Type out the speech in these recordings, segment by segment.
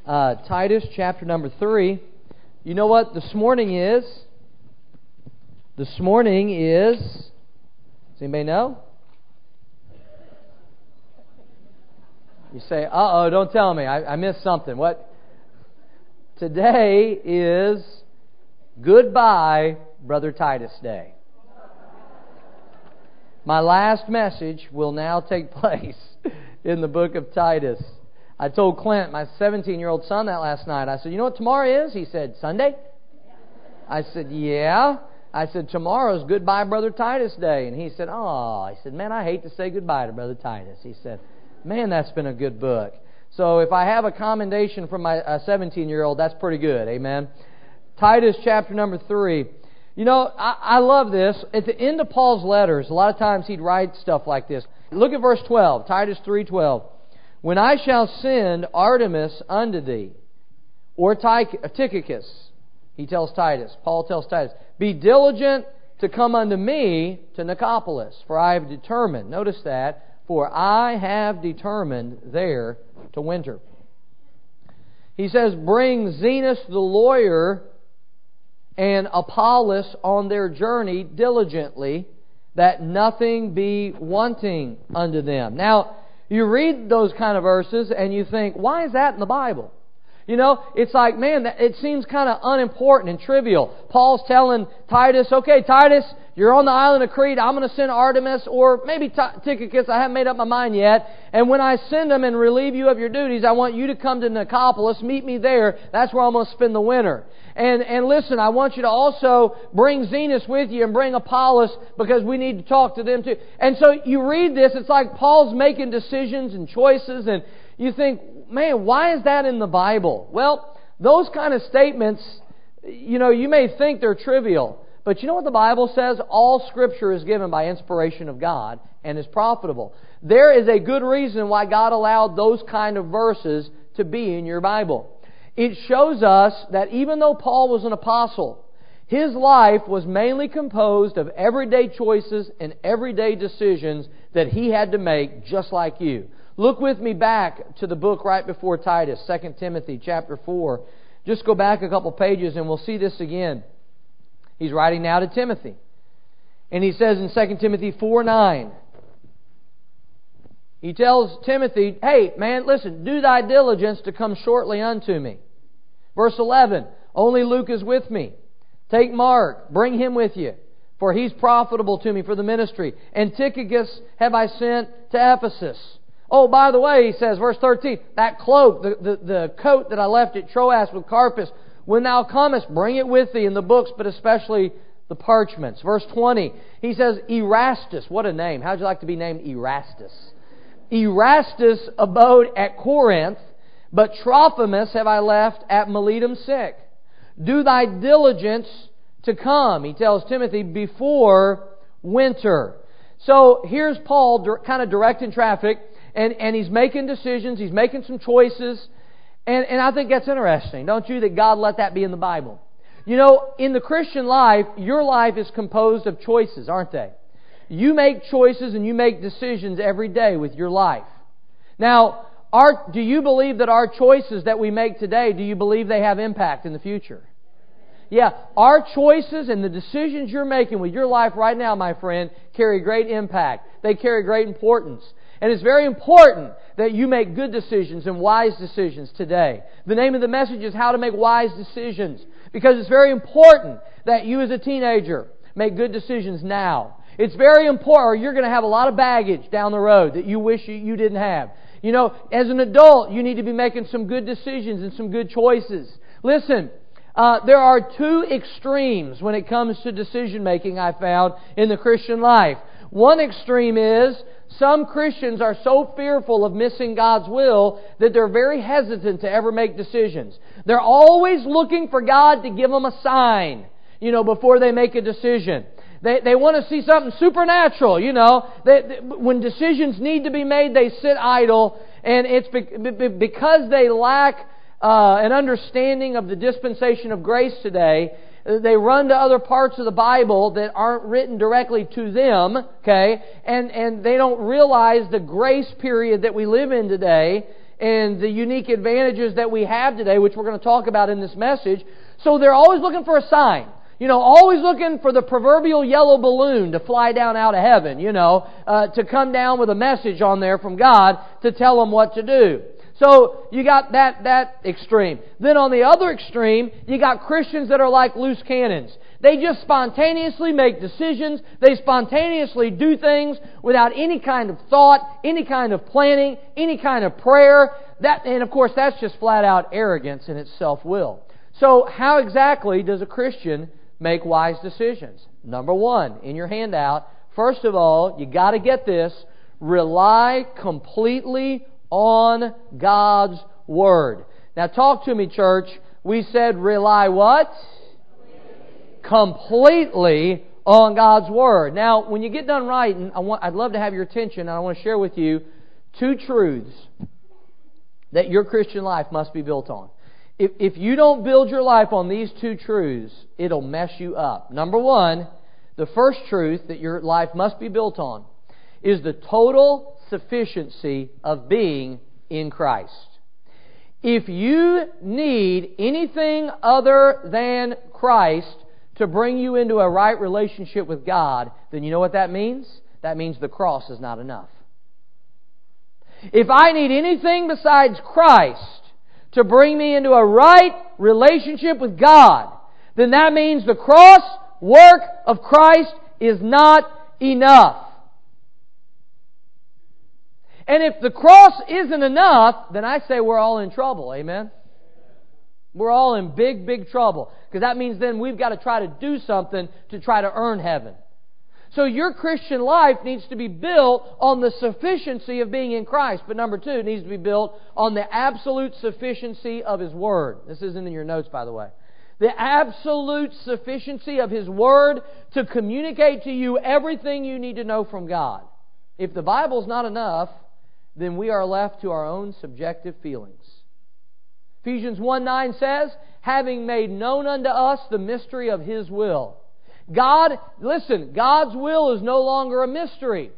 Titus chapter number 3. You know what this morning is? This morning is... Does anybody know? You say, uh-oh, don't tell me. I missed something. What? Today is Goodbye, Brother Titus Day. My last message will now take place in the book of Titus. I told Clint, my 17-year-old son, that last night. I said, you know what tomorrow is? He said, Sunday? I said, yeah. I said, tomorrow's Goodbye, Brother Titus Day. And he said, oh. He said, man, I hate to say goodbye to Brother Titus. He said, man, that's been a good book. So if I have a commendation from my 17-year-old, that's pretty good. Amen. Titus chapter number 3. You know, I love this. At the end of Paul's letters, a lot of times he'd write stuff like this. Look at verse 12, Titus 3:12. When I shall send Artemas unto thee, or Tychicus, he tells Titus, Paul tells Titus, be diligent to come unto me to Nicopolis, for I have determined, notice that, for I have determined there to winter. He says, bring Zenas the lawyer and Apollos on their journey diligently, that nothing be wanting unto them. Now, you read those kind of verses and you think, why is that in the Bible? You know, it's like, man, it seems kind of unimportant and trivial. Paul's telling Titus, okay, Titus, you're on the island of Crete. I'm going to send Artemas or maybe Tychicus. I haven't made up my mind yet. And when I send them and relieve you of your duties, I want you to come to Nicopolis. Meet me there. That's where I'm going to spend the winter. And listen, I want you to also bring Zenas with you and bring Apollos because we need to talk to them too. And so you read this, it's like Paul's making decisions and choices, and you think, man, why is that in the Bible? Well, those kind of statements, you know, you may think they're trivial, but you know what the Bible says? All Scripture is given by inspiration of God and is profitable. There is a good reason why God allowed those kind of verses to be in your Bible. It shows us that even though Paul was an apostle, his life was mainly composed of everyday choices and everyday decisions that he had to make just like you. Look with me back to the book right before Titus, 2 Timothy chapter 4. Just go back a couple pages and we'll see this again. He's writing now to Timothy. And he says in 2 Timothy 4:9, he tells Timothy, hey, man, listen, do thy diligence to come shortly unto me. Verse 11, only Luke is with me. Take Mark, bring him with you, for he's profitable to me for the ministry. And Tychicus have I sent to Ephesus. Oh, by the way, he says, verse 13, that cloak, the coat that I left at Troas with Carpus, when thou comest, bring it with thee in the books, but especially the parchments. Verse 20, he says, Erastus, what a name. How'd you like to be named Erastus? Erastus abode at Corinth, but Trophimus have I left at Miletum sick. Do thy diligence to come, he tells Timothy, before winter. So here's Paul kind of directing traffic, and he's making decisions, he's making some choices, and I think that's interesting, don't you, that God let that be in the Bible. You know, in the Christian life, your life is composed of choices, aren't they? You make choices and you make decisions every day with your life. Now, do you believe that our choices that we make today, do you believe they have impact in the future? Yeah, our choices and the decisions you're making with your life right now, my friend, carry great impact. They carry great importance. And it's very important that you make good decisions and wise decisions today. The name of the message is How to Make Wise Decisions. Because it's very important that you as a teenager make good decisions now. It's very important, or you're going to have a lot of baggage down the road that you wish you didn't have. You know, as an adult, you need to be making some good decisions and some good choices. Listen, there are two extremes when it comes to decision making, I found, in the Christian life. One extreme is some Christians are so fearful of missing God's will that they're very hesitant to ever make decisions. They're always looking for God to give them a sign, you know, before they make a decision. They want to see something supernatural, you know. When decisions need to be made, they sit idle. And it's because they lack an understanding of the dispensation of grace today. They run to other parts of the Bible that aren't written directly to them, okay? And they don't realize the grace period that we live in today. and the unique advantages that we have today, which we're going to talk about in this message. So they're always looking for a sign. Always looking for the proverbial yellow balloon to fly down out of heaven, to come down with a message on there from God to tell them what to do. So you got that extreme. Then on the other extreme, you got Christians that are like loose cannons. They just spontaneously make decisions. They spontaneously do things without any kind of thought, any kind of planning, any kind of prayer. And of course, that's just flat out arrogance and it's self-will. So how exactly does a Christian make wise decisions? Number one, in your handout, first of all, you got to get this: rely completely on God's Word. Now talk to me, church. We said rely what? Completely on God's Word. Now, when you get done writing, I'd love to have your attention, and I want to share with you two truths that your Christian life must be built on. If you don't build your life on these two truths, it'll mess you up. Number one, the first truth that your life must be built on is the total sufficiency of being in Christ. If you need anything other than Christ to bring you into a right relationship with God, then you know what that means? That means the cross is not enough. If I need anything besides Christ to bring me into a right relationship with God, then that means the cross work of Christ is not enough. And if the cross isn't enough, then I say we're all in trouble. Amen? We're all in big, big trouble. Because that means then we've got to try to do something to try to earn heaven. So your Christian life needs to be built on the sufficiency of being in Christ. But number two, it needs to be built on the absolute sufficiency of His Word. This isn't in your notes, by the way. The absolute sufficiency of His Word to communicate to you everything you need to know from God. If the Bible's not enough, then we are left to our own subjective feelings. Ephesians 1:9 says, having made known unto us the mystery of His will. God's will is no longer a mystery.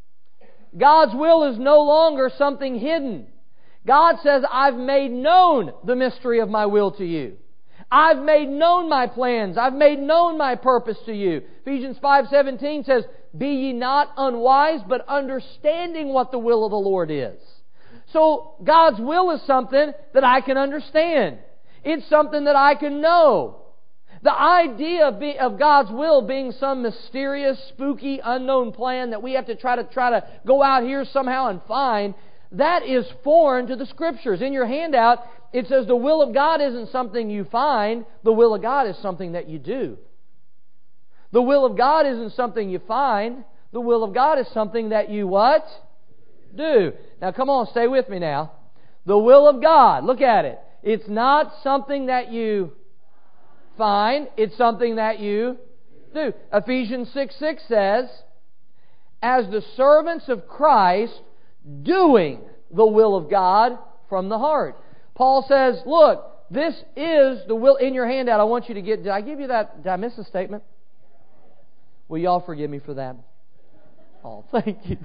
God's will is no longer something hidden. God says, I've made known the mystery of my will to you. I've made known my plans. I've made known my purpose to you. Ephesians 5:17 says, be ye not unwise, but understanding what the will of the Lord is. So God's will is something that I can understand. It's something that I can know. The idea of God's will being some mysterious, spooky, unknown plan that we have to try to go out here somehow and find, that is foreign to the Scriptures. In your handout, it says the will of God isn't something you find. The will of God is something that you do. The will of God isn't something you find. The will of God is something that you what? Do. Now come on, stay with me now. The will of God, look at it. It's not something that you find. It's something that you do. Ephesians 6:6 says, as the servants of Christ, doing the will of God from the heart. Paul says, look, this is the will. In your handout, I want you to get, did I give you that? Did I miss a statement? Will y'all forgive me for that? Oh, thank you.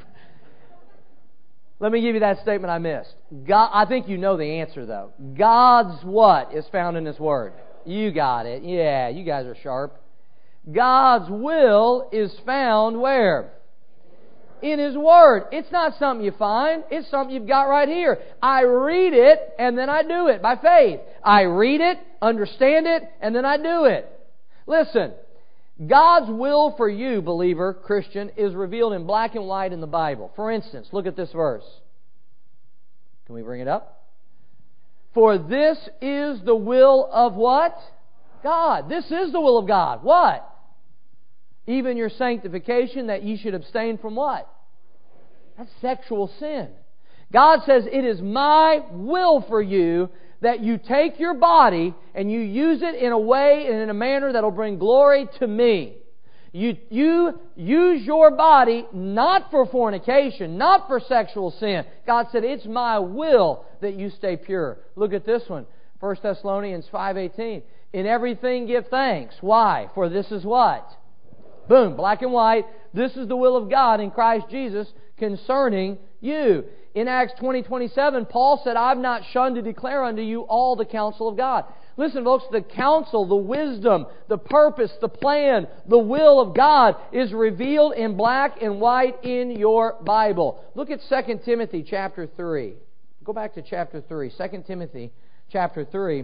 Let me give you that statement I missed. God, I think you know the answer though. God's what is found in His Word? You got it. Yeah, you guys are sharp. God's will is found where? In His Word. It's not something you find. It's something you've got right here. I read it and then I do it by faith. I read it, understand it, and then I do it. Listen, God's will for you, believer, Christian, is revealed in black and white in the Bible. For instance, look at this verse. Can we bring it up? For this is the will of what? God. This is the will of God. What? Even your sanctification, that ye should abstain from what? That's sexual sin. God says, it is my will for you that you take your body and you use it in a way and in a manner that will bring glory to me. You use your body not for fornication, not for sexual sin. God said, it's my will that you stay pure. Look at this one. 1 Thessalonians 5:18. In everything give thanks. Why? For this is what? Boom, black and white. This is the will of God in Christ Jesus concerning you. In Acts 20:27, Paul said, I've not shunned to declare unto you all the counsel of God. Listen, folks, the counsel, the wisdom, the purpose, the plan, the will of God is revealed in black and white in your Bible. Look at 2 Timothy chapter 3. Go back to chapter 3, 2 Timothy chapter 3.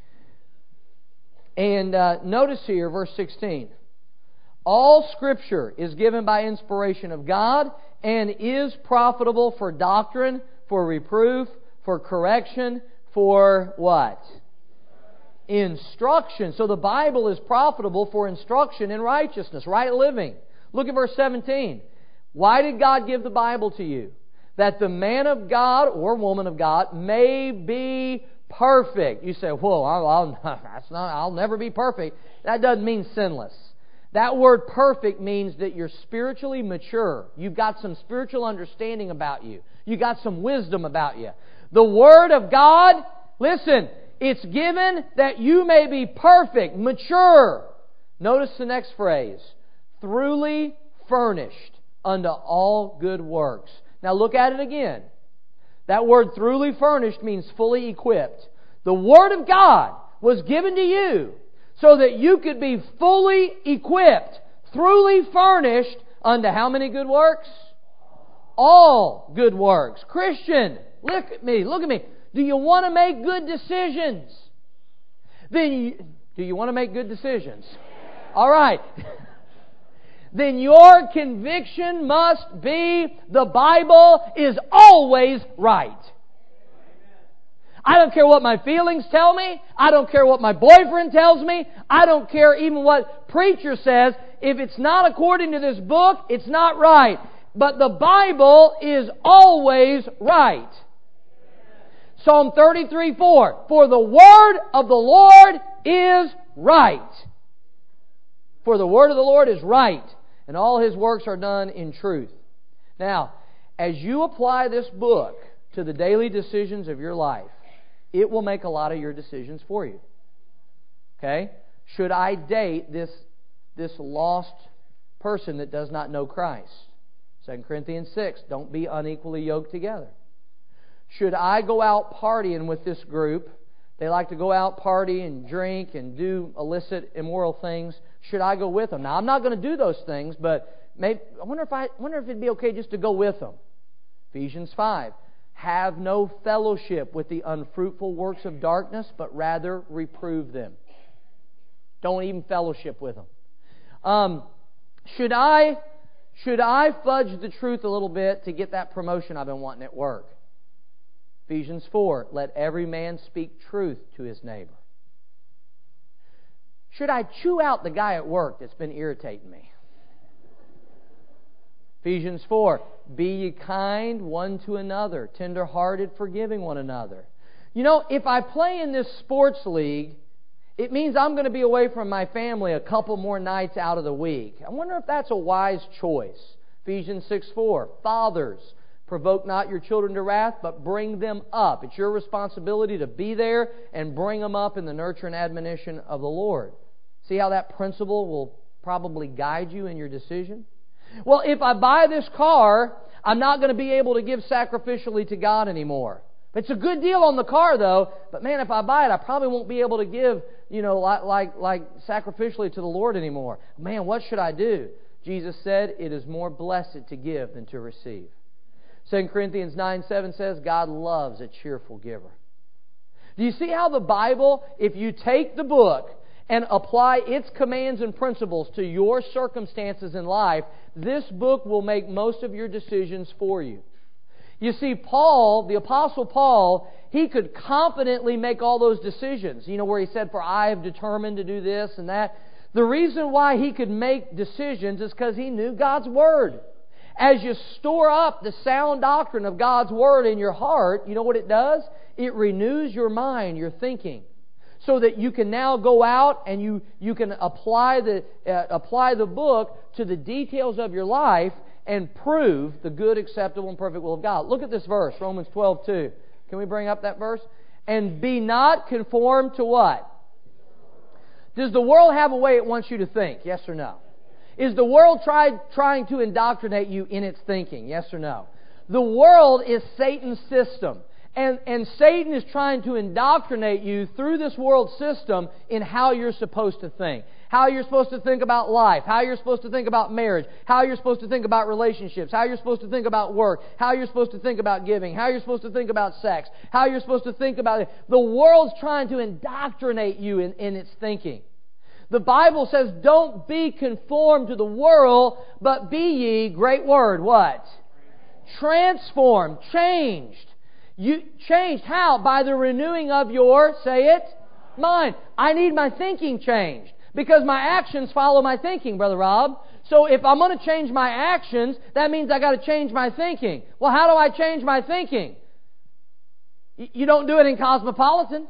And notice here, verse 16. All Scripture is given by inspiration of God and is profitable for doctrine, for reproof, for correction, for what? Instruction. So the Bible is profitable for instruction in righteousness, right living. Look at verse 17. Why did God give the Bible to you? That the man of God or woman of God may be perfect. You say, whoa, I'll never be perfect. That doesn't mean sinless. That word perfect means that you're spiritually mature. You've got some spiritual understanding about you. You've got some wisdom about you. The Word of God, listen, it's given that you may be perfect, mature. Notice the next phrase. Throughly furnished unto all good works. Now look at it again. That word throughly furnished means fully equipped. The Word of God was given to you so that you could be fully equipped, throughly furnished unto how many good works? All good works. Christian, look at me. Do you want to make good decisions? Do you want to make good decisions? All right. Then your conviction must be the Bible is always right. I don't care what my feelings tell me. I don't care what my boyfriend tells me. I don't care even what preacher says. If it's not according to this book, it's not right. But the Bible is always right. Psalm 33:4. For the word of the Lord is right. For the word of the Lord is right, and all His works are done in truth. Now, as you apply this book to the daily decisions of your life, it will make a lot of your decisions for you. Okay? Should I date this lost person that does not know Christ? 2 Corinthians 6, don't be unequally yoked together. Should I go out partying with this group? They like to go out party and drink and do illicit, immoral things. Should I go with them? Now, I'm not going to do those things, but I wonder if it'd be okay just to go with them. Ephesians 5. Have no fellowship with the unfruitful works of darkness, but rather reprove them. Don't even fellowship with them. Should I fudge the truth a little bit to get that promotion I've been wanting at work? Ephesians 4, let every man speak truth to his neighbor. Should I chew out the guy at work that's been irritating me? Ephesians 4, be ye kind one to another, tender-hearted, forgiving one another. You know, if I play in this sports league, it means I'm going to be away from my family a couple more nights out of the week. I wonder if that's a wise choice. Ephesians 6:4, fathers, provoke not your children to wrath, but bring them up. It's your responsibility to be there and bring them up in the nurture and admonition of the Lord. See how that principle will probably guide you in your decision? Well, if I buy this car, I'm not going to be able to give sacrificially to God anymore. It's a good deal on the car, though. But man, if I buy it, I probably won't be able to give, like sacrificially to the Lord anymore. Man, what should I do? Jesus said, it is more blessed to give than to receive. 2 Corinthians 9:7 says, God loves a cheerful giver. Do you see how the Bible, if you take the book and apply its commands and principles to your circumstances in life, this book will make most of your decisions for you. You see, Paul, the Apostle Paul, he could confidently make all those decisions. You know, where he said, for I have determined to do this and that. The reason why he could make decisions is because he knew God's Word. As you store up the sound doctrine of God's Word in your heart, you know what it does? It renews your mind, your thinking, so that you can now go out and you can apply the book to the details of your life and prove the good, acceptable, and perfect will of God. Look at this verse, Romans 12:2. Can we bring up that verse? And be not conformed to what? Does the world have a way it wants you to think? Yes or no? Is the world trying to indoctrinate you in its thinking? Yes or no? The world is Satan's system. And Satan is trying to indoctrinate you through this world system in how you're supposed to think. How you're supposed to think about life. How you're supposed to think about marriage. How you're supposed to think about relationships. How you're supposed to think about work. How you're supposed to think about giving. How you're supposed to think about sex. How you're supposed to think about it. The world's trying to indoctrinate you in its thinking. The Bible says, don't be conformed to the world, but be ye, great word, what? Transformed, changed. You changed how? By the renewing of your, say it, mind. I need my thinking changed because my actions follow my thinking, Brother Rob. So if I'm going to change my actions, that means I got to change my thinking. Well, how do I change my thinking? You don't do it in Cosmopolitan.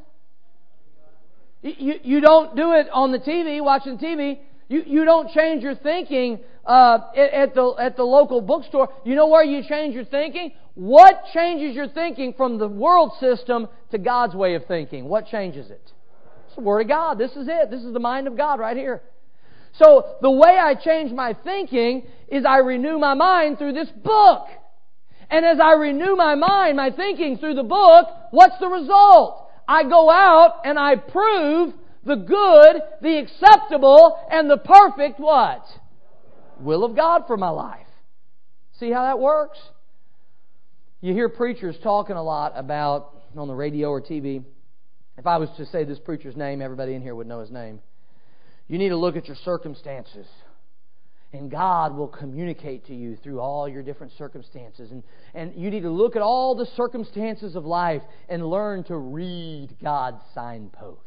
You don't do it on the TV, watching TV. You don't change your thinking at the local bookstore. You know where you change your thinking? What changes your thinking from the world system to God's way of thinking? What changes it? It's the Word of God. This is it. This is the mind of God right here. So the way I change my thinking is I renew my mind through this book. And as I renew my mind, my thinking through the book, what's the result? I go out and I prove the good, the acceptable, and the perfect what? Will of God for my life. See how that works? You hear preachers talking a lot about, on the radio or TV, if I was to say this preacher's name, everybody in here would know his name. You need to look at your circumstances. And God will communicate to you through all your different circumstances. And you need to look at all the circumstances of life and learn to read God's signposts.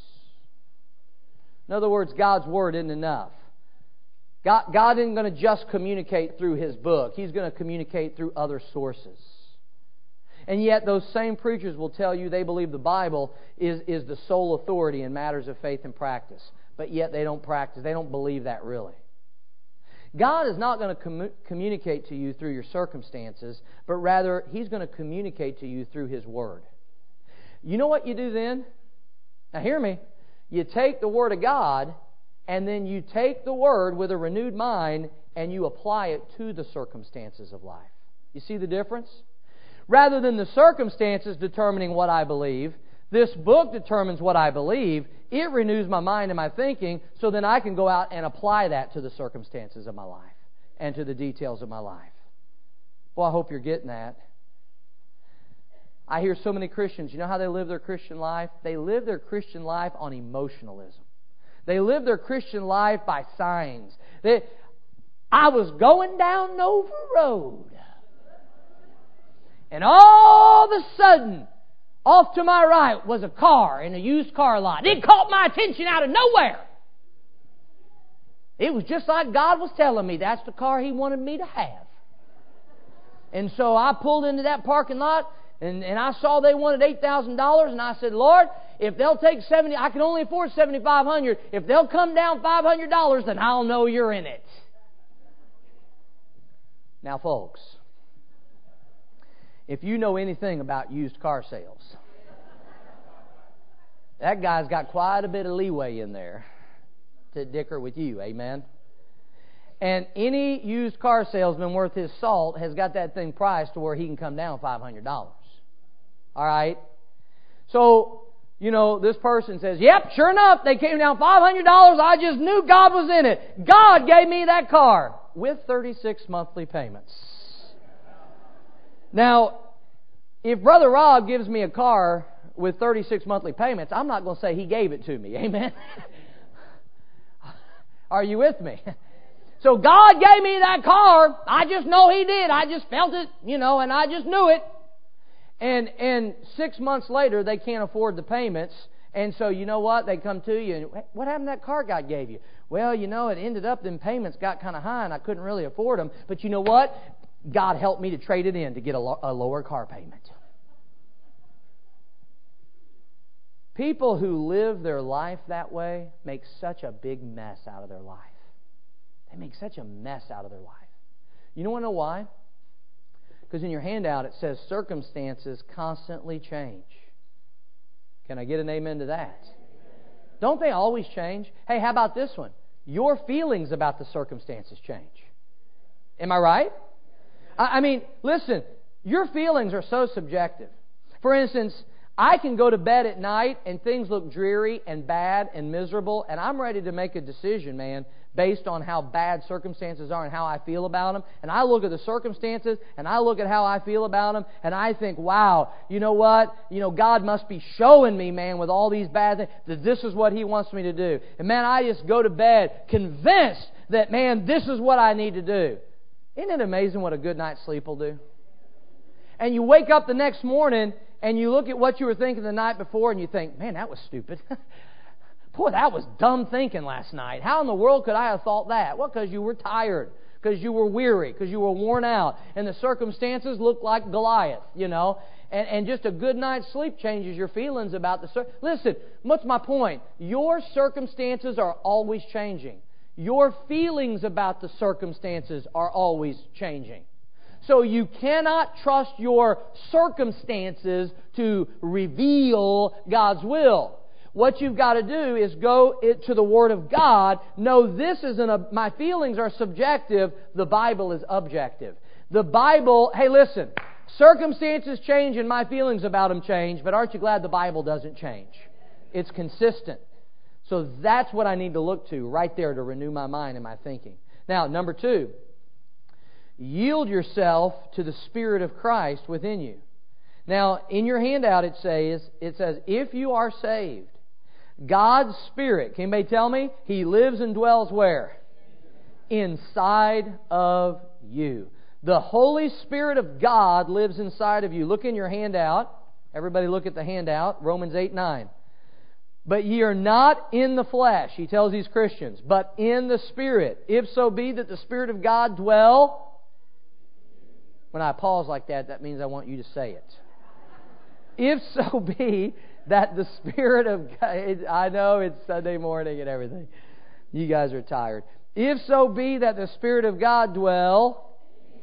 In other words, God's Word isn't enough. God isn't going to just communicate through His book. He's going to communicate through other sources. And yet those same preachers will tell you they believe the Bible is the sole authority in matters of faith and practice. But yet they don't practice. They don't believe that really. God is not going to communicate to you through your circumstances, but rather He's going to communicate to you through His Word. You know what you do then? Now hear me. You take the Word of God, and then you take the Word with a renewed mind, and you apply it to the circumstances of life. You see the difference? Rather than the circumstances determining what I believe, this book determines what I believe. It renews my mind and my thinking, so then I can go out and apply that to the circumstances of my life and to the details of my life. Well, I hope you're getting that. I hear so many Christians, you know how they live their Christian life? They live their Christian life on emotionalism. They live their Christian life by signs. I was going down Nova Road, and all of a sudden, off to my right was a car in a used car lot. It caught my attention out of nowhere. It was just like God was telling me that's the car He wanted me to have. And so I pulled into that parking lot, and I saw they wanted $8,000, and I said, Lord, if they'll take $70,000, I can only afford $7,500. If they'll come down $500, then I'll know you're in it. Now, folks, if you know anything about used car sales, that guy's got quite a bit of leeway in there to dicker with you, amen? And any used car salesman worth his salt has got that thing priced to where he can come down $500. All right? So, you know, this person says, yep, sure enough, they came down $500. I just knew God was in it. God gave me that car with 36 monthly payments. Now, if Brother Rob gives me a car with 36 monthly payments, I'm not going to say he gave it to me. Amen? Are you with me? So God gave me that car. I just know He did. I just felt it, you know, and I just knew it. And 6 months later, they can't afford the payments. And so, you know what? They come to you and, what happened to that car God gave you? Well, you know, it ended up, them payments got kind of high and I couldn't really afford them. But you know what? God helped me to trade it in to get a lower car payment. People who live their life that way make such a big mess out of their life. They make such a mess out of their life. You want to know why? Because in your handout it says circumstances constantly change. Can I get an amen to that? Don't they always change? Hey, how about this one? Your feelings about the circumstances change. Am I right? I mean, listen, Your feelings are so subjective. For instance, I can go to bed at night and things look dreary and bad and miserable, and I'm ready to make a decision, man, based on how bad circumstances are and how I feel about them. And I look at the circumstances and I look at how I feel about them, and I think, wow, you know what? God must be showing me, man, with all these bad things, that this is what He wants me to do. And man, I just go to bed convinced that, man, this is what I need to do. Isn't it amazing what a good night's sleep will do? And you wake up the next morning and you look at what you were thinking the night before and you think, man, that was stupid. Boy, that was dumb thinking last night. How in the world could I have thought that? Well, because you were tired, because you were weary, because you were worn out, and the circumstances looked like Goliath, And just a good night's sleep changes your feelings about Listen, what's my point? Your circumstances are always changing. Your feelings about the circumstances are always changing. So you cannot trust your circumstances to reveal God's will. What you've got to do is go to the Word of God. No, my feelings are subjective. The Bible is objective. The Bible, hey listen, circumstances change and my feelings about them change, but aren't you glad the Bible doesn't change? It's consistent. So that's what I need to look to right there to renew my mind and my thinking. Now, number 2. Yield yourself to the Spirit of Christ within you. Now, in your handout it says, if you are saved, God's Spirit, can anybody tell me? He lives and dwells where? Inside of you. The Holy Spirit of God lives inside of you. Look in your handout. Everybody look at the handout. Romans 8:9. But ye are not in the flesh, he tells these Christians, but in the Spirit. If so be that the Spirit of God dwell. When I pause like that, that means I want you to say it. If so be that the Spirit of God... I know it's Sunday morning and everything. You guys are tired. If so be that the Spirit of God dwell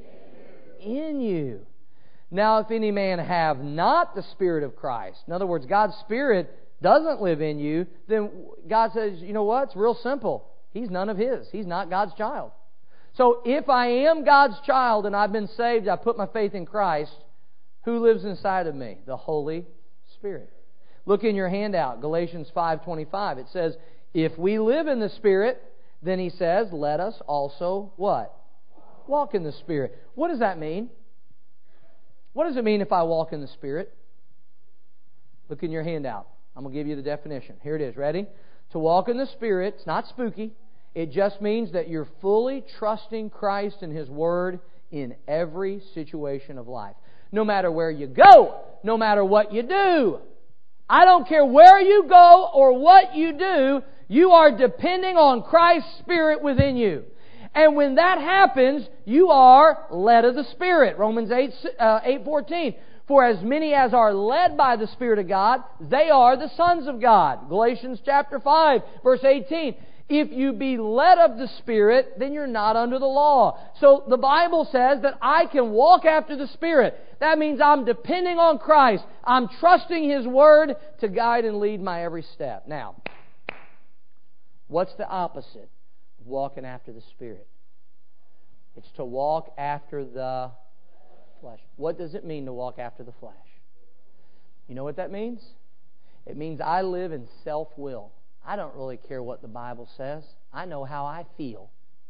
in you. Now, if any man have not the Spirit of Christ, in other words, God's Spirit doesn't live in you, then God says, you know what? It's real simple. He's none of His. He's not God's child. So if I am God's child and I've been saved, I put my faith in Christ, who lives inside of me? The Holy Spirit. Look in your handout, Galatians 5:25. It says, if we live in the Spirit, then he says, let us also what? Walk in the Spirit. What does that mean? What does it mean if I walk in the Spirit? Look in your handout. I'm going to give you the definition. Here it is. Ready? To walk in the Spirit, it's not spooky. It just means that you're fully trusting Christ and His Word in every situation of life. No matter where you go, no matter what you do. I don't care where you go or what you do, you are depending on Christ's Spirit within you. And when that happens, you are led of the Spirit. Romans 8:14. For as many as are led by the Spirit of God, they are the sons of God. Galatians chapter 5, verse 18. If you be led of the Spirit, then you're not under the law. So the Bible says that I can walk after the Spirit. That means I'm depending on Christ. I'm trusting His Word to guide and lead my every step. Now, what's the opposite of walking after the Spirit? It's to walk after the flesh. What does it mean to walk after the flesh? You know what that means? It means I live in self-will. I don't really care what the Bible says. I know how I feel.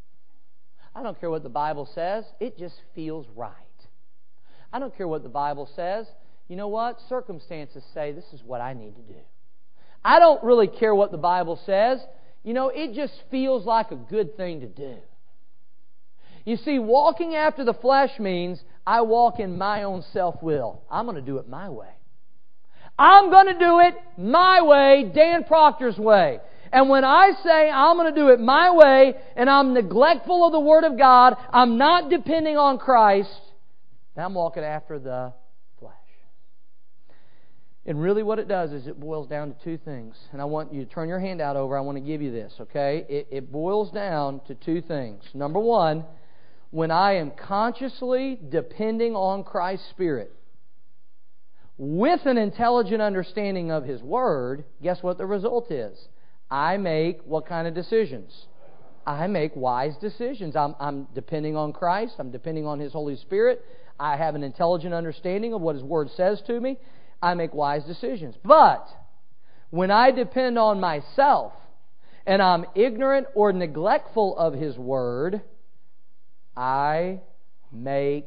I don't care what the Bible says. It just feels right. I don't care what the Bible says. You know what? Circumstances say this is what I need to do. I don't really care what the Bible says. You know, it just feels like a good thing to do. You see, walking after the flesh means I walk in my own self-will. I'm going to do it my way. I'm going to do it my way, Dan Proctor's way. And when I say I'm going to do it my way and I'm neglectful of the Word of God, I'm not depending on Christ, then I'm walking after the flesh. And really what it does is it boils down to two things. And I want you to turn your handout over. I want to give you this, okay? It boils down to two things. Number one, when I am consciously depending on Christ's Spirit, with an intelligent understanding of His Word, guess what the result is? I make what kind of decisions? I make wise decisions. I'm depending on Christ. I'm depending on His Holy Spirit. I have an intelligent understanding of what His Word says to me. I make wise decisions. But when I depend on myself and I'm ignorant or neglectful of His Word, I make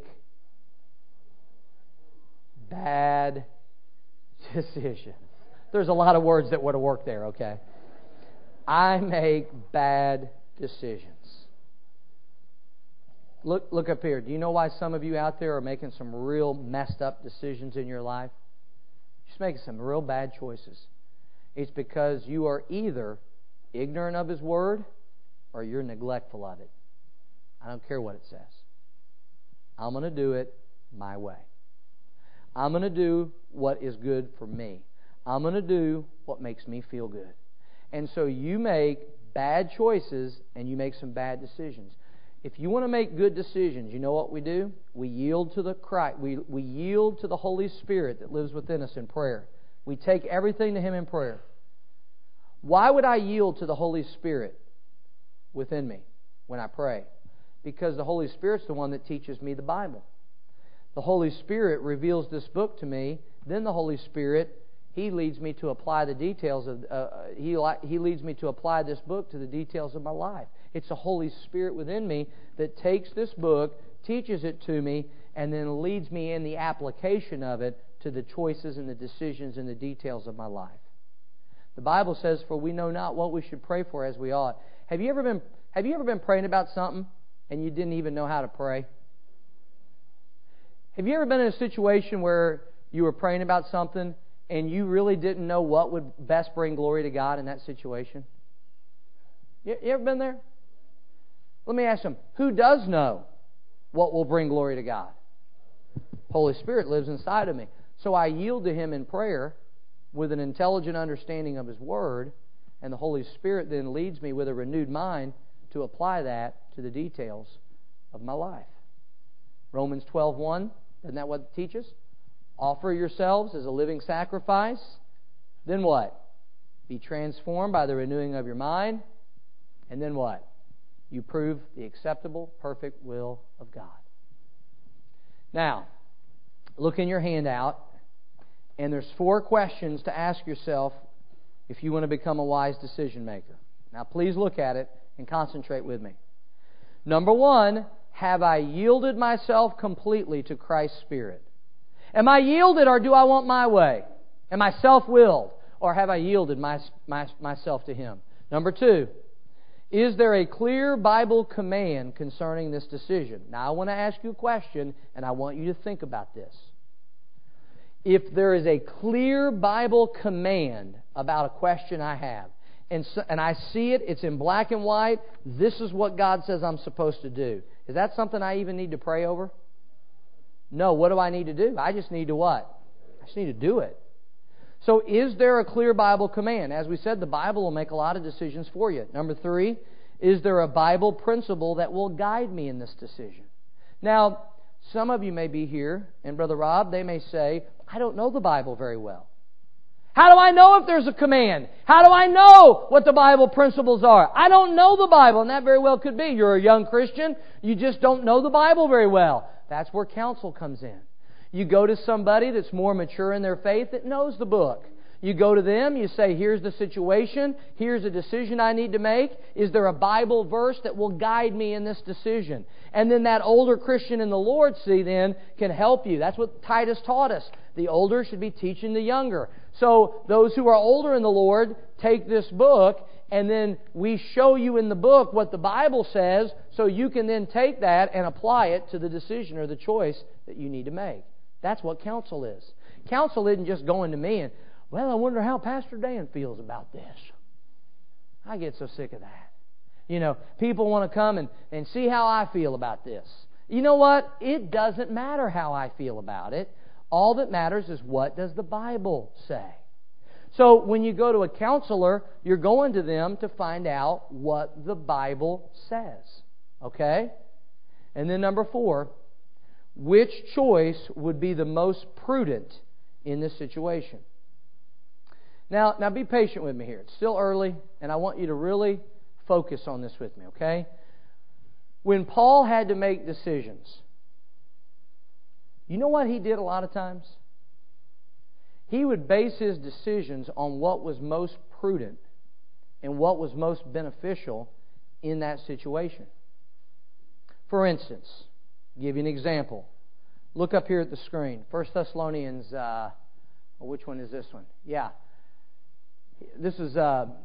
bad decisions. There's a lot of words that would have worked there, okay? I make bad decisions. Look up here. Do you know why some of you out there are making some real messed up decisions in your life? Just making some real bad choices. It's because you are either ignorant of His Word or you're neglectful of it. I don't care what it says. I'm going to do it my way. I'm going to do what is good for me. I'm going to do what makes me feel good. And so you make bad choices and you make some bad decisions. If you want to make good decisions, you know what we do? We yield to the Christ. We yield to the Holy Spirit that lives within us in prayer. We take everything to Him in prayer. Why would I yield to the Holy Spirit within me when I pray? Because the Holy Spirit's the one that teaches me the Bible. The Holy Spirit reveals this book to me. Then the Holy Spirit, He leads me to apply the details of. He leads me to apply this book to the details of my life. It's the Holy Spirit within me that takes this book, teaches it to me, and then leads me in the application of it to the choices and the decisions and the details of my life. The Bible says, "For we know not what we should pray for as we ought." Have you ever been praying about something and you didn't even know how to pray? Have you ever been in a situation where you were praying about something and you really didn't know what would best bring glory to God in that situation? You ever been there? Let me ask them, who does know what will bring glory to God? Holy Spirit lives inside of me. So I yield to Him in prayer with an intelligent understanding of His Word, and the Holy Spirit then leads me with a renewed mind to apply that to the details of my life. Romans 12:1, isn't that what it teaches? Offer yourselves as a living sacrifice. Then what? Be transformed by the renewing of your mind. And then what? You prove the acceptable, perfect will of God. Now, look in your handout, and there's 4 questions to ask yourself if you want to become a wise decision maker. Now, please look at it and concentrate with me. Number 1, have I yielded myself completely to Christ's Spirit? Am I yielded, or do I want my way? Am I self-willed, or have I yielded myself to Him? Number 2, is there a clear Bible command concerning this decision? Now, I want to ask you a question, and I want you to think about this. If there is a clear Bible command about a question I have, and I see it, it's in black and white, this is what God says I'm supposed to do. Is that something I even need to pray over? No, what do I need to do? I just need to what? I just need to do it. So is there a clear Bible command? As we said, the Bible will make a lot of decisions for you. Number 3, is there a Bible principle that will guide me in this decision? Now, some of you may be here, and Brother Rob, they may say, I don't know the Bible very well. How do I know if there's a command? How do I know what the Bible principles are? I don't know the Bible, and that very well could be. You're a young Christian, you just don't know the Bible very well. That's where counsel comes in. You go to somebody that's more mature in their faith that knows the book. You go to them, you say, here's the situation, here's a decision I need to make. Is there a Bible verse that will guide me in this decision? And then that older Christian in the Lord, can help you. That's what Titus taught us. The older should be teaching the younger. So those who are older in the Lord take this book, and then we show you in the book what the Bible says, so you can then take that and apply it to the decision or the choice that you need to make. That's what counsel is. Counsel isn't just going to me and, well, I wonder how Pastor Dan feels about this. I get so sick of that. You know, people want to come and see how I feel about this. You know what? It doesn't matter how I feel about it. All that matters is what does the Bible say. So when you go to a counselor, you're going to them to find out what the Bible says. Okay? And then number 4, which choice would be the most prudent in this situation? Now be patient with me here. It's still early, and I want you to really focus on this with me, okay? When Paul had to make decisions, You know what he did a lot of times? He would base his decisions on what was most prudent and what was most beneficial in that situation. For instance, I'll give you an example. Look up here at the screen. 1 Thessalonians, which one is this one? Yeah. This is,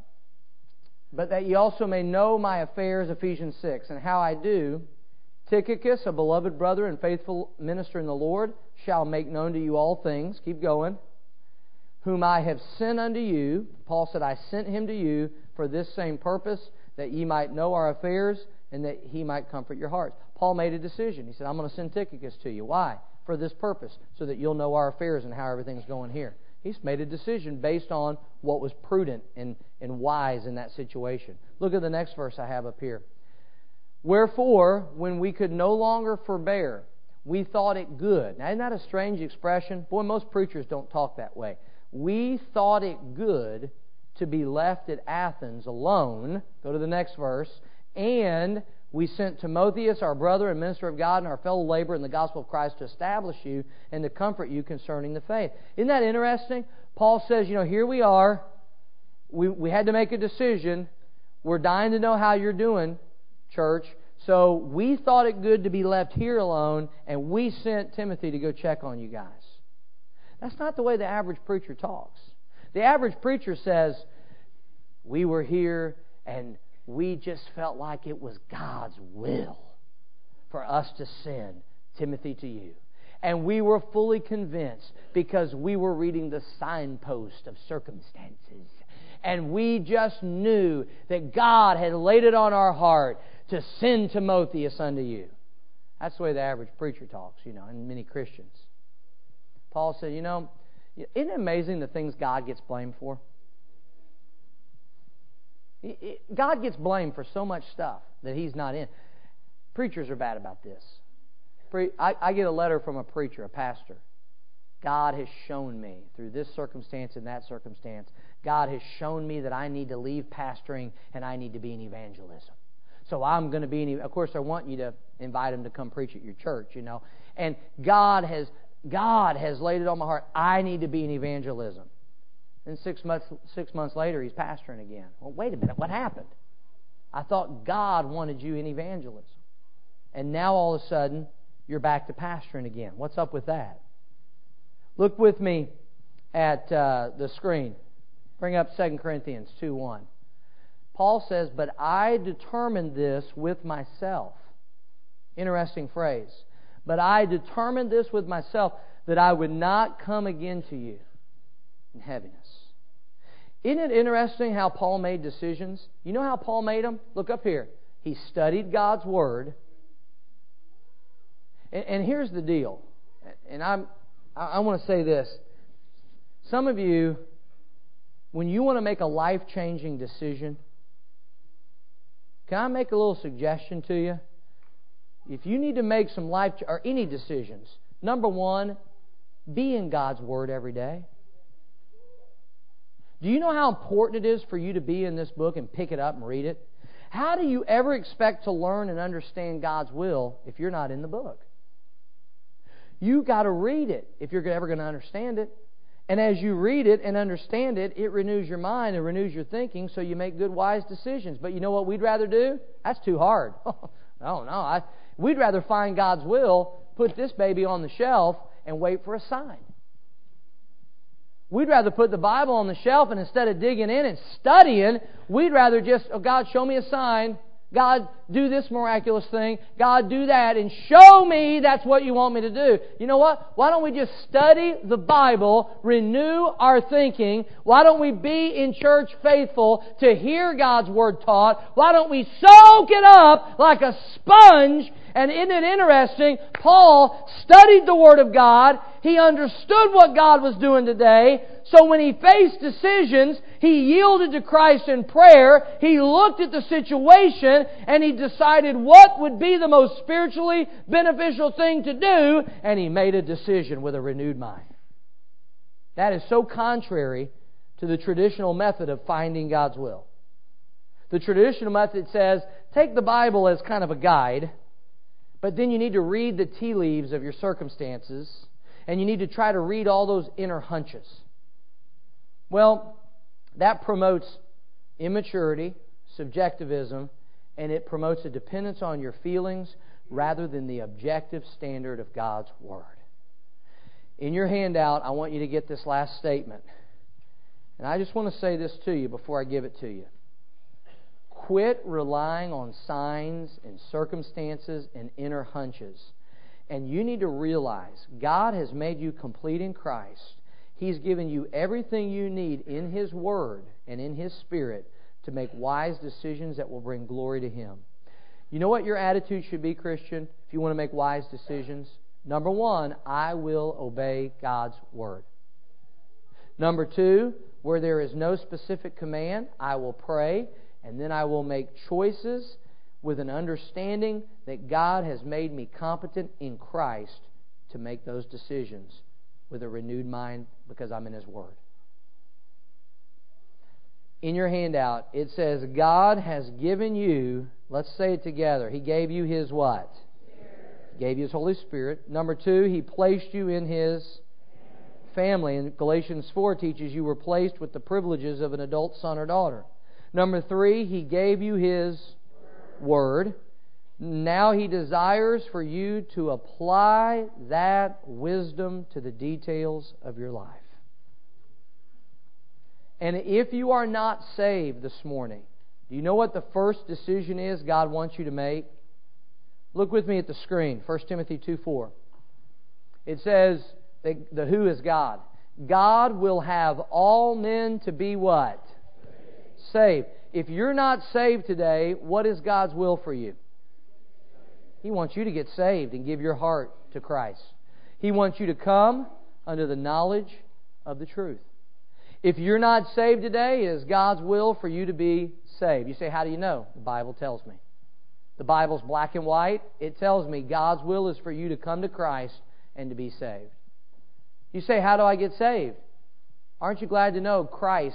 but that ye also may know my affairs, Ephesians 6, and how I do. Tychicus, a beloved brother and faithful minister in the Lord, shall make known to you all things. Keep going. Whom I have sent unto you. Paul said, I sent him to you for this same purpose, that ye might know our affairs, and that he might comfort your hearts. Paul made a decision. He said, I'm going to send Tychicus to you. Why? For this purpose, so that you'll know our affairs and how everything's going here. He's made a decision based on what was prudent and wise in that situation. Look at the next verse I have up here. Wherefore, when we could no longer forbear, we thought it good. Now, isn't that a strange expression? Boy, most preachers don't talk that way. We thought it good to be left at Athens alone. Go to the next verse. And we sent Timotheus, our brother and minister of God, and our fellow laborer in the gospel of Christ, to establish you and to comfort you concerning the faith. Isn't that interesting? Paul says, here we are. We had to make a decision. We're dying to know how you're doing, church. So we thought it good to be left here alone, and we sent Timothy to go check on you guys. That's not the way the average preacher talks. The average preacher says, we were here and we just felt like it was God's will for us to send Timothy to you. And we were fully convinced because we were reading the signpost of circumstances. And we just knew that God had laid it on our heart to send Timotheus unto you. That's the way the average preacher talks, and many Christians. Paul said, isn't it amazing the things God gets blamed for? God gets blamed for so much stuff that He's not in. Preachers are bad about this. I get a letter from a preacher, a pastor. God has shown me through this circumstance and that circumstance, God has shown me that I need to leave pastoring and I need to be in evangelism. So I'm going to be of course, I want you to invite him to come preach at your church, And God has laid it on my heart. I need to be in evangelism. And 6 months later, he's pastoring again. Well, wait a minute. What happened? I thought God wanted you in evangelism. And now all of a sudden, you're back to pastoring again. What's up with that? Look with me at the screen. Bring up 2 Corinthians 2:1. Paul says, but I determined this with myself. Interesting phrase. But I determined this with myself, that I would not come again to you in heaviness. Isn't it interesting how Paul made decisions? You know how Paul made them? Look up here. He studied God's Word. And here's the deal. And I want to say this. Some of you, when you want to make a life-changing decision, can I make a little suggestion to you? If you need to make some or any decisions, number one, be in God's Word every day. Do you know how important it is for you to be in this book and pick it up and read it? How do you ever expect to learn and understand God's will if you're not in the book? You've got to read it if you're ever going to understand it. And as you read it and understand it, it renews your mind and renews your thinking so you make good, wise decisions. But you know what we'd rather do? That's too hard. No. We'd rather find God's will, put this baby on the shelf, and wait for a sign. We'd rather put the Bible on the shelf, and instead of digging in and studying, we'd rather just, God, show me a sign. God, do this miraculous thing. God, do that, and show me that's what you want me to do. You know what? Why don't we just study the Bible, renew our thinking? Why don't we be in church faithful to hear God's Word taught? Why don't we soak it up like a sponge? And isn't it interesting? Paul studied the Word of God. He understood what God was doing today. So when he faced decisions, he yielded to Christ in prayer. He looked at the situation and he decided what would be the most spiritually beneficial thing to do, and he made a decision with a renewed mind. That is so contrary to the traditional method of finding God's will. The traditional method says, take the Bible as kind of a guide, But then you need to read the tea leaves of your circumstances, and you need to try to read all those inner hunches. Well, that promotes immaturity, subjectivism, and it promotes a dependence on your feelings rather than the objective standard of God's Word. In your handout, I want you to get this last statement. And I just want to say this to you before I give it to you. Quit relying on signs and circumstances and inner hunches. And you need to realize God has made you complete in Christ. He's given you everything you need in His Word and in His Spirit to make wise decisions that will bring glory to Him. You know what your attitude should be, Christian, if you want to make wise decisions? Number one, I will obey God's Word. Number two, where there is no specific command, I will pray, and then I will make choices with an understanding that God has made me competent in Christ to make those decisions with a renewed mind because I'm in His Word. In your handout, it says, God has given you, let's say it together, He gave you His what? Spirit. He gave you His Holy Spirit. Number two, He placed you in His family. And Galatians 4 teaches you were placed with the privileges of an adult son or daughter. Number three, He gave you His Word. Now He desires for you to apply that wisdom to the details of your life. And if you are not saved this morning, do you know what the first decision is God wants you to make? Look with me at the screen, 1 Timothy 2:4. It says, the who is God. God will have all men to be what? Saved. If you're not saved today, what is God's will for you? He wants you to get saved and give your heart to Christ. He wants you to come under the knowledge of the truth. If you're not saved today, it is God's will for you to be saved. You say, how do you know? The Bible tells me. The Bible's black and white. It tells me God's will is for you to come to Christ and to be saved. You say, how do I get saved? Aren't you glad to know Christ,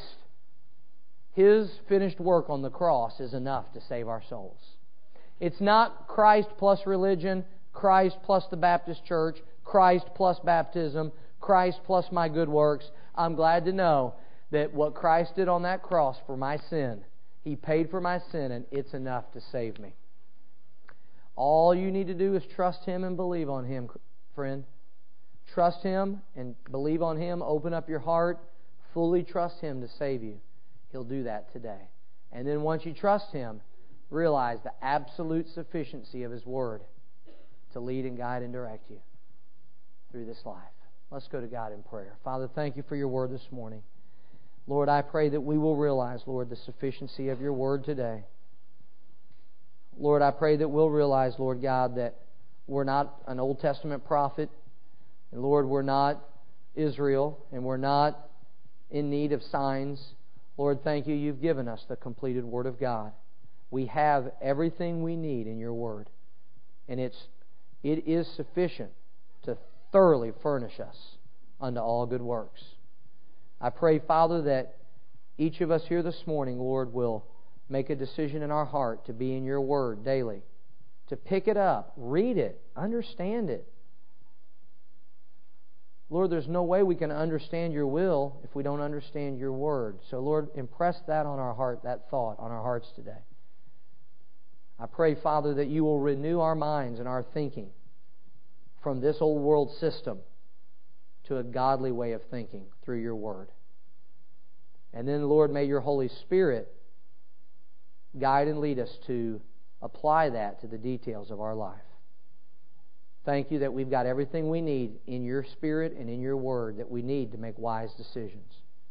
His finished work on the cross is enough to save our souls? It's not Christ plus religion, Christ plus the Baptist church, Christ plus baptism, Christ plus my good works. I'm glad to know that what Christ did on that cross for my sin, He paid for my sin, and it's enough to save me. All you need to do is trust Him and believe on Him, friend. Trust Him and believe on Him. Open up your heart. Fully trust Him to save you. He'll do that today. And then once you trust Him, realize the absolute sufficiency of His Word to lead and guide and direct you through this life. Let's go to God in prayer. Father, thank You for Your Word this morning. Lord, I pray that we will realize, Lord, the sufficiency of Your Word today. Lord, I pray that we'll realize, Lord God, that we're not an Old Testament prophet. And Lord, we're not Israel, and we're not in need of signs. Lord, thank You, You've given us the completed Word of God. We have everything we need in Your Word. And it is sufficient to thoroughly furnish us unto all good works. I pray, Father, that each of us here this morning, Lord, will make a decision in our heart to be in Your Word daily, to pick it up, read it, understand it. Lord, there's no way we can understand Your will if we don't understand Your Word. So, Lord, impress that on our heart, that thought on our hearts today. I pray, Father, that You will renew our minds and our thinking from this old world system to a godly way of thinking through Your Word. And then, Lord, may Your Holy Spirit guide and lead us to apply that to the details of our life. Thank You that we've got everything we need in Your Spirit and in Your Word that we need to make wise decisions.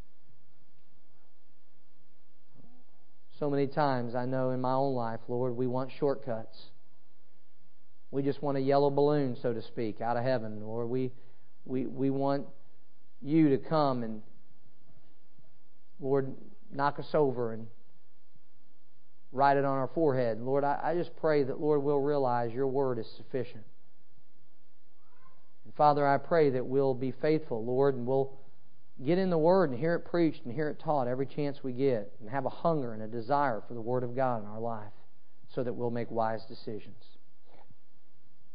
So many times I know in my own life, Lord, we want shortcuts. We just want a yellow balloon, so to speak, out of heaven. Lord, we want You to come and, Lord, knock us over and write it on our forehead. Lord, I just pray that, Lord, we'll realize Your Word is sufficient. And Father, I pray that we'll be faithful, Lord, and we'll get in the Word and hear it preached and hear it taught every chance we get, and have a hunger and a desire for the Word of God in our life so that we'll make wise decisions.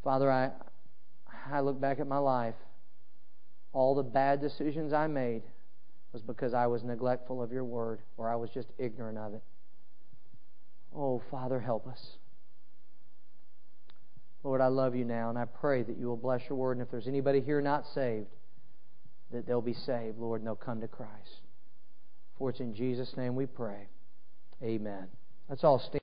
Father, I look back at my life. All the bad decisions I made was because I was neglectful of Your Word, or I was just ignorant of it. Oh, Father, help us. Lord, I love You now, and I pray that You will bless Your Word. And if there's anybody here not saved, that they'll be saved, Lord, and they'll come to Christ. For it's in Jesus' name we pray. Amen. Let's all stand.